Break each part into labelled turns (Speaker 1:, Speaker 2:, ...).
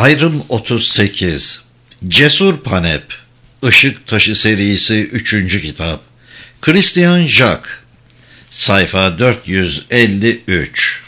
Speaker 1: Ayrım 38. Cesur Panep. Işık Taşı serisi 3. kitap. Christian Jacques. Sayfa 453.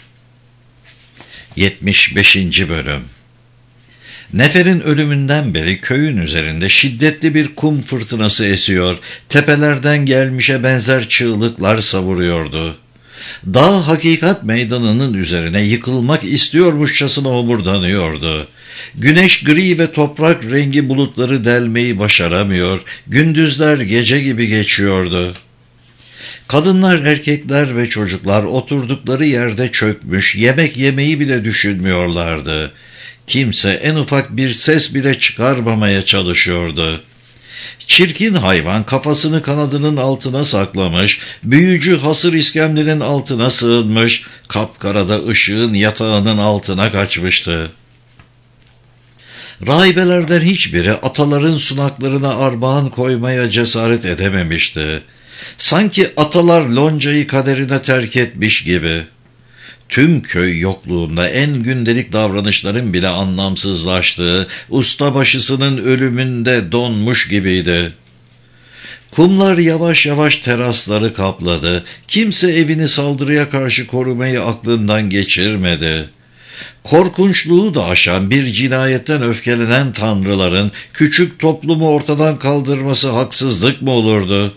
Speaker 1: 75. bölüm. Nefer'in ölümünden beri köyün üzerinde şiddetli bir kum fırtınası esiyor, tepelerden gelmişe benzer çığlıklar savuruyordu. Dağ hakikat meydanının üzerine yıkılmak istiyormuşçasına homurdanıyordu. Güneş gri ve toprak rengi bulutları delmeyi başaramıyor, gündüzler gece gibi geçiyordu. Kadınlar, erkekler ve çocuklar oturdukları yerde çökmüş, yemek yemeyi bile düşünmüyorlardı. Kimse en ufak bir ses bile çıkarmamaya çalışıyordu. Çirkin hayvan kafasını kanadının altına saklamış, büyücü hasır iskemlenin altına sığınmış, kapkarada ışığın yatağının altına kaçmıştı. Rahibelerden hiçbiri ataların sunaklarına armağan koymaya cesaret edememişti. Sanki atalar loncayı kaderine terk etmiş gibi. Tüm köy yokluğunda en gündelik davranışların bile anlamsızlaştığı, ustabaşısının ölümünde donmuş gibiydi. Kumlar yavaş yavaş terasları kapladı. Kimse evini saldırıya karşı korumayı aklından geçirmedi. Korkunçluğu da aşan bir cinayetten öfkelenen tanrıların küçük toplumu ortadan kaldırması haksızlık mı olurdu?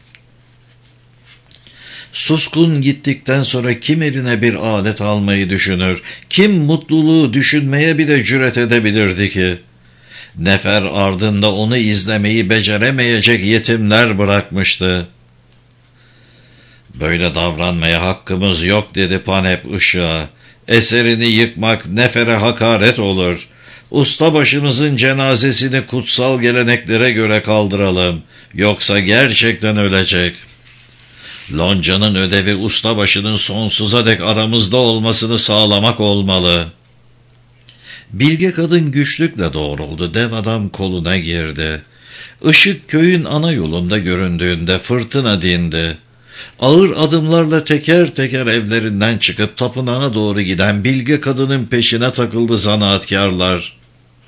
Speaker 1: Suskun gittikten sonra kim eline bir alet almayı düşünür, kim mutluluğu düşünmeye bile cüret edebilirdi ki? Nefer ardında onu izlemeyi beceremeyecek yetimler bırakmıştı. Böyle davranmaya hakkımız yok dedi Panep ışığa. Eserini yıkmak Nefer'e hakaret olur. Ustabaşımızın cenazesini kutsal geleneklere göre kaldıralım. Yoksa gerçekten ölecek. Lonca'nın ödevi ustabaşının sonsuza dek aramızda olmasını sağlamak olmalı. Bilge kadın güçlükle doğruldu. Dev adam koluna girdi. Işık köyün ana yolunda göründüğünde fırtına dindi. Ağır adımlarla teker teker evlerinden çıkıp tapınağa doğru giden bilge kadının peşine takıldı zanaatkarlar.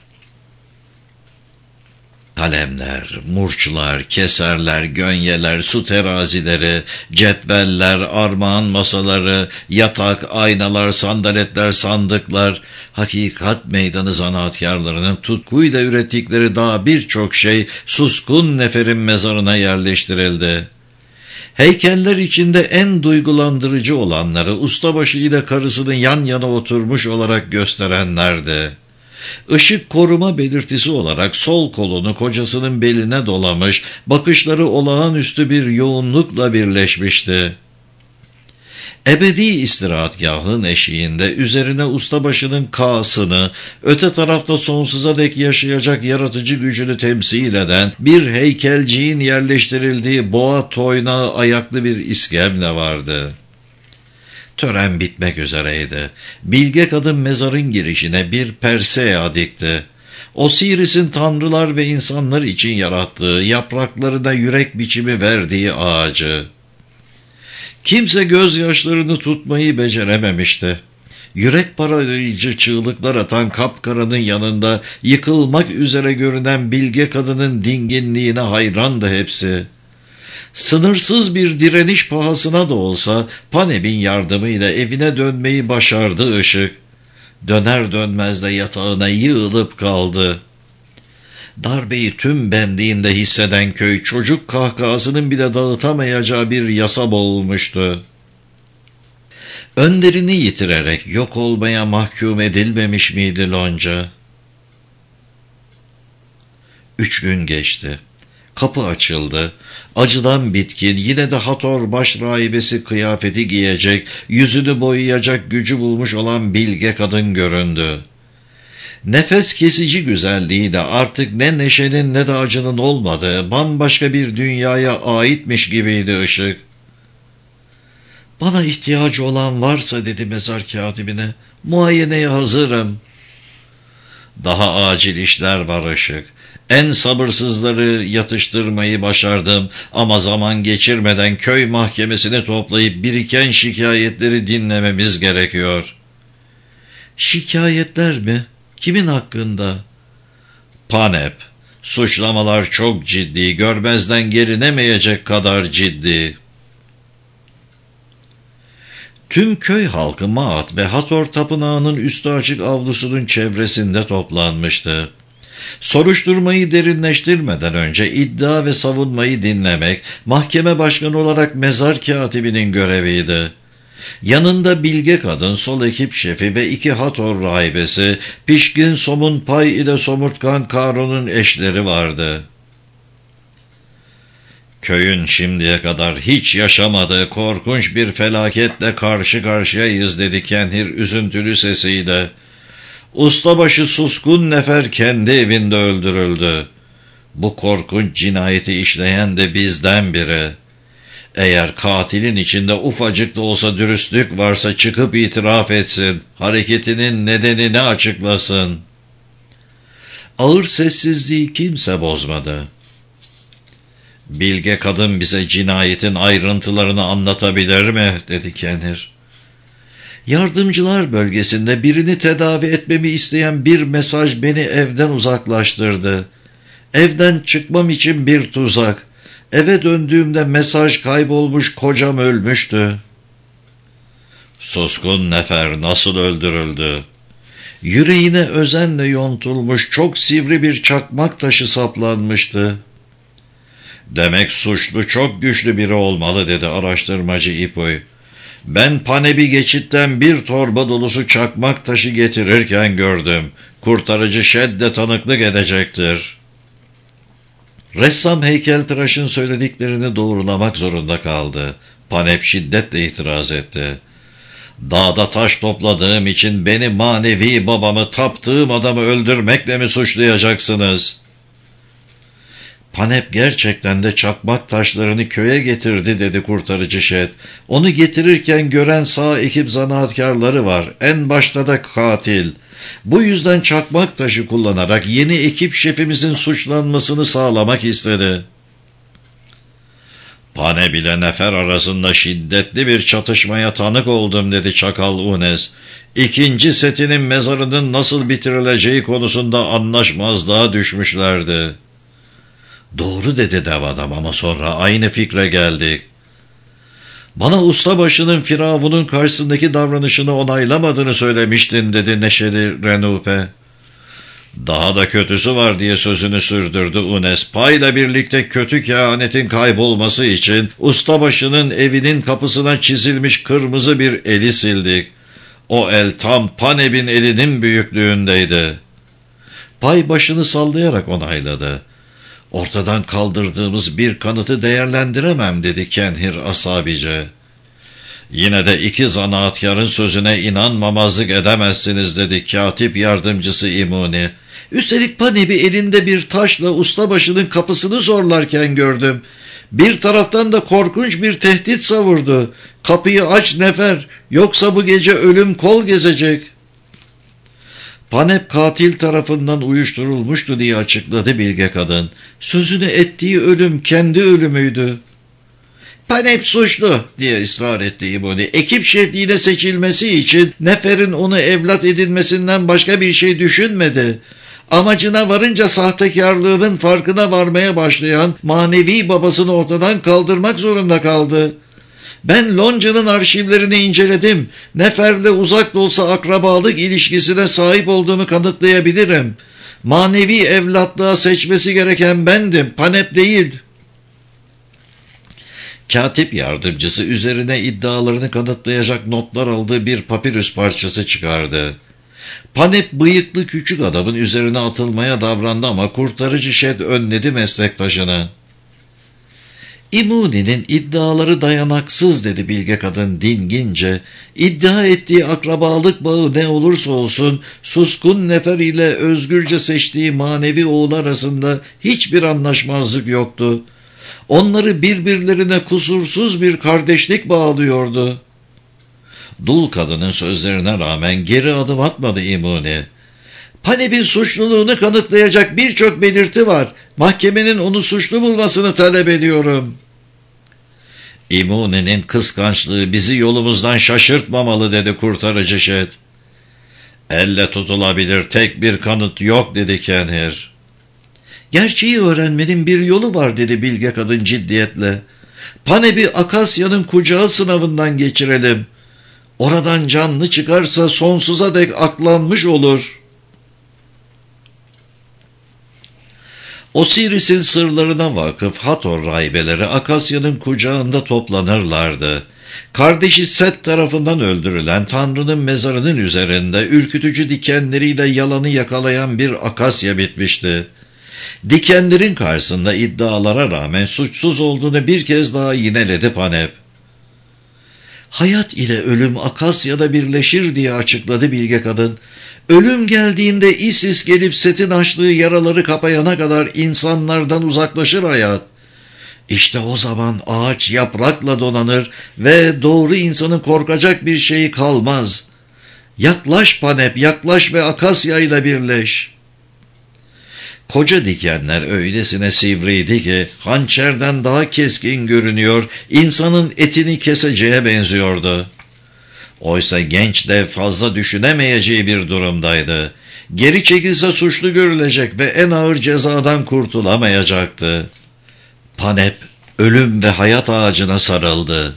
Speaker 1: Kalemler, murçlar, keserler, gönyeler, su terazileri, cetveller, armağan masaları, yatak, aynalar, sandaletler, sandıklar, hakikat meydanı zanaatkarlarının tutkuyla ürettikleri daha birçok şey suskun Nefer'in mezarına yerleştirildi. Heykeller içinde en duygulandırıcı olanları ustabaşı ile karısını yan yana oturmuş olarak gösterenlerdi. Işık koruma belirtisi olarak sol kolunu kocasının beline dolamış, bakışları olağanüstü bir yoğunlukla birleşmişti. Ebedi istirahatgahın eşiğinde üzerine ustabaşının kağısını, öte tarafta sonsuza dek yaşayacak yaratıcı gücünü temsil eden bir heykelciğin yerleştirildiği boğa toynağı ayaklı bir iskemle vardı. Tören bitmek üzereydi. Bilge kadın mezarın girişine bir persea dikti. Osiris'in tanrılar ve insanlar için yarattığı, yapraklarına yürek biçimi verdiği ağacı. Kimse gözyaşlarını tutmayı becerememişti. Yürek parayıcı çığlıklar atan kapkaranın yanında yıkılmak üzere görünen bilge kadının dinginliğine hayrandı hepsi. Sınırsız bir direniş pahasına da olsa Panep'in yardımıyla evine dönmeyi başardı ışık. Döner dönmez de yatağına yığılıp kaldı. Darbeyi tüm benliğinde hisseden köy çocuk kahkahasının bile dağıtamayacağı bir yasa boğulmuştu. Önderini yitirerek yok olmaya mahkum edilmemiş miydi Lonca? 3 gün geçti. Kapı açıldı. Acıdan bitkin, yine de Hator baş rahibesi kıyafeti giyecek, yüzünü boyayacak gücü bulmuş olan bilge kadın göründü. Nefes kesici güzelliği de artık ne neşenin ne de acının olmadığı bambaşka bir dünyaya aitmiş gibiydi ışık. "Bana ihtiyacı olan varsa," dedi mezar katibine, "muayeneye hazırım." "Daha acil işler var ışık. En sabırsızları yatıştırmayı başardım ama zaman geçirmeden köy mahkemesini toplayıp biriken şikayetleri dinlememiz gerekiyor." "Şikayetler mi?" Kimin hakkında? Panep. Suçlamalar çok ciddi, görmezden gelinemeyecek kadar ciddi. Tüm köy halkı Maat ve Hathor tapınağının üstü açık avlusunun çevresinde toplanmıştı. Soruşturmayı derinleştirmeden önce iddia ve savunmayı dinlemek, mahkeme başkanı olarak mezar katibinin göreviydi. Yanında bilge kadın, sol ekip şefi ve 2 Hathor rahibesi, pişkin Somun Pay ile somurtkan Karon'un eşleri vardı. Köyün şimdiye kadar hiç yaşamadığı korkunç bir felaketle karşı karşıyayız dedi Kenhir üzüntülü sesiyle. Ustabaşı Suskun Nefer kendi evinde öldürüldü. Bu korkunç cinayeti işleyen de bizden biri. Eğer katilin içinde ufacık da olsa dürüstlük varsa çıkıp itiraf etsin, hareketinin nedenini açıklasın. Ağır sessizliği kimse bozmadı. Bilge kadın bize cinayetin ayrıntılarını anlatabilir mi? Dedi Kenhir. Yardımcılar bölgesinde birini tedavi etmemi isteyen bir mesaj beni evden uzaklaştırdı. Evden çıkmam için bir tuzak. Eve döndüğümde mesaj kaybolmuş, kocam ölmüştü. Suskun Nefer nasıl öldürüldü? Yüreğine özenle yontulmuş çok sivri bir çakmak taşı saplanmıştı. Demek suçlu çok güçlü biri olmalı dedi araştırmacı İpoy. Ben Panep'i geçitten bir torba dolusu çakmak taşı getirirken gördüm. Kurtarıcı Şed'de tanıklık edecektir. Ressam heykeltıraşın söylediklerini doğrulamak zorunda kaldı. Panep şiddetle itiraz etti. Dağda taş topladığım için beni manevi babamı, taptığım adamı öldürmekle mi suçlayacaksınız? Panep gerçekten de çakmak taşlarını köye getirdi dedi kurtarıcı Şed. Onu getirirken gören sağ ekip zanaatkarları var. En başta da katil. Bu yüzden çakmak taşı kullanarak yeni ekip şefimizin suçlanmasını sağlamak istedi. Panep ile Nefer arasında şiddetli bir çatışmaya tanık oldum dedi Çakal Unes. İkinci setinin mezarının nasıl bitirileceği konusunda anlaşmazlığa düşmüşlerdi. Doğru dedi dev adam ama sonra aynı fikre geldik. Bana ustabaşının Firavun'un karşısındaki davranışını onaylamadığını söylemiştin dedi neşeli Renupe. Daha da kötüsü var diye sözünü sürdürdü Unes. Payla birlikte kötü kehanetin kaybolması için ustabaşının evinin kapısına çizilmiş kırmızı bir eli sildik. O el tam Panep'in elinin büyüklüğündeydi. Pay başını sallayarak onayladı. Ortadan kaldırdığımız bir kanıtı değerlendiremem dedi Kenhir asabice. Yine de 2 zanaatkarın sözüne inanmamazlık edemezsiniz dedi katip yardımcısı İmuni. Üstelik Panep'i elinde bir taşla ustabaşının kapısını zorlarken gördüm. Bir taraftan da korkunç bir tehdit savurdu. Kapıyı aç Nefer, yoksa bu gece ölüm kol gezecek. Panep katil tarafından uyuşturulmuştu diye açıkladı bilge kadın. Sözünü ettiği ölüm kendi ölümüydü. Panep suçlu diye ısrar etti İboni. Ekip şefliğine seçilmesi için Nefer'in onu evlat edinmesinden başka bir şey düşünmedi. Amacına varınca sahtekarlığının farkına varmaya başlayan manevi babasını ortadan kaldırmak zorunda kaldı. Ben Lonca'nın arşivlerini inceledim. Nefer'le uzak da olsa akrabalık ilişkisine sahip olduğunu kanıtlayabilirim. Manevi evlatlığa seçmesi gereken bendim, Panep değil. Katip yardımcısı üzerine iddialarını kanıtlayacak notlar aldığı bir papirüs parçası çıkardı. Panep bıyıklı küçük adamın üzerine atılmaya davrandı ama kurtarıcı Şed önledi meslektaşını. İmuni'nin iddiaları dayanaksız dedi bilge kadın dingince. İddia ettiği akrabalık bağı ne olursa olsun Suskun Nefer ile özgürce seçtiği manevi oğul arasında hiçbir anlaşmazlık yoktu. Onları birbirlerine kusursuz bir kardeşlik bağlıyordu. Dul kadının sözlerine rağmen geri adım atmadı İmuni. Panep'in suçluluğunu kanıtlayacak birçok belirti var. Mahkemenin onu suçlu bulmasını talep ediyorum. İmuni'nin kıskançlığı bizi yolumuzdan şaşırtmamalı dedi kurtarıcı Şed. Elle tutulabilir tek bir kanıt yok dedi Kenhir.
Speaker 2: Gerçeği öğrenmenin bir yolu var dedi bilge kadın ciddiyetle. Paneb'i Akasya'nın kucağı sınavından geçirelim. Oradan canlı çıkarsa sonsuza dek aklanmış olur.
Speaker 1: Osiris'in sırlarına vakıf Hathor rahibeleri Akasya'nın kucağında toplanırlardı. Kardeşi Set tarafından öldürülen Tanrı'nın mezarının üzerinde ürkütücü dikenleriyle yalanı yakalayan bir akasya bitmişti. Dikenlerin karşısında iddialara rağmen suçsuz olduğunu bir kez daha yineledi Paneb.
Speaker 2: Hayat ile ölüm Akasya'da birleşir diye açıkladı bilge kadın. Ölüm geldiğinde Isis gelip Set'in açtığı yaraları kapayana kadar insanlardan uzaklaşır hayat. İşte o zaman ağaç yaprakla donanır ve doğru insanın korkacak bir şeyi kalmaz. Yaklaş Paneb, yaklaş ve Akasya ile birleş.
Speaker 1: Koca dikenler öylesine sivriydi ki hançerden daha keskin görünüyor, insanın etini keseceğe benziyordu. Oysa genç de fazla düşünemeyeceği bir durumdaydı. Geri çekilse suçlu görülecek ve en ağır cezadan kurtulamayacaktı. Paneb ölüm ve hayat ağacına sarıldı.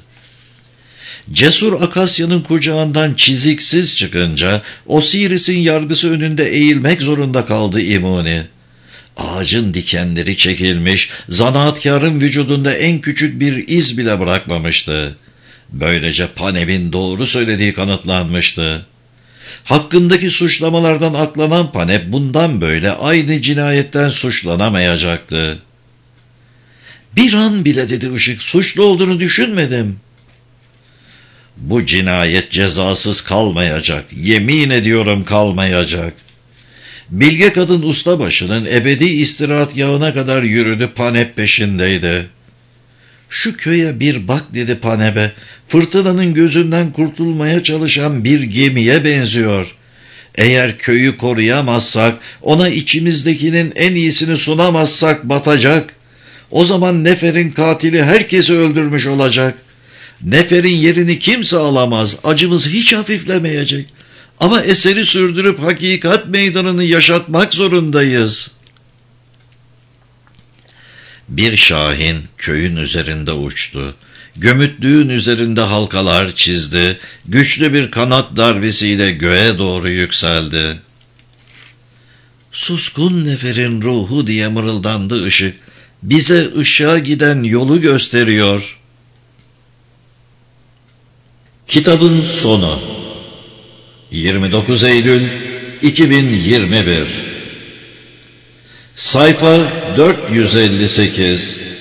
Speaker 1: Cesur Akasya'nın kucağından çiziksiz çıkınca Osiris'in yargısı önünde eğilmek zorunda kaldı İmuni. Ağacın dikenleri çekilmiş, zanaatkarın vücudunda en küçük bir iz bile bırakmamıştı. Böylece Paneb'in doğru söylediği kanıtlanmıştı. Hakkındaki suçlamalardan aklanan Paneb bundan böyle aynı cinayetten suçlanamayacaktı.
Speaker 2: Bir an bile dedi Işık, suçlu olduğunu düşünmedim.
Speaker 1: Bu cinayet cezasız kalmayacak, yemin ediyorum kalmayacak. Bilge kadın ustabaşının ebedi istirahatgahına kadar yürüdü, Paneb peşindeydi.
Speaker 2: Şu köye bir bak dedi Paneb'e, fırtınanın gözünden kurtulmaya çalışan bir gemiye benziyor. Eğer köyü koruyamazsak, ona içimizdekinin en iyisini sunamazsak batacak. O zaman Nefer'in katili herkesi öldürmüş olacak. Nefer'in yerini kimse alamaz, acımız hiç hafiflemeyecek. Ama eseri sürdürüp hakikat meydanını yaşatmak zorundayız.
Speaker 1: Bir şahin köyün üzerinde uçtu. Gömütlüğün üzerinde halkalar çizdi. Güçlü bir kanat darbesiyle göğe doğru yükseldi.
Speaker 2: Suskun Nefer'in ruhu diye mırıldandı ışık. Bize ışığa giden yolu gösteriyor.
Speaker 1: Kitabın sonu 29 Eylül 2021 Sayfa 458